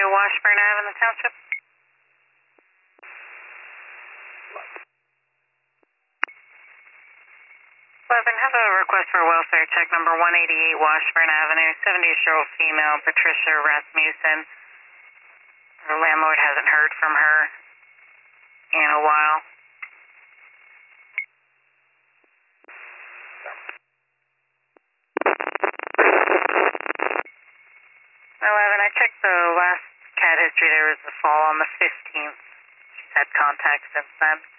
Washburn Ave in the township. 11, have a request for welfare check number 188 Washburn Avenue, 70-year-old female, Patricia Rasmussen. Her landlord hasn't heard from her in a while. I checked the last CAT history. There was a fall on the 15th. She's had contact since then.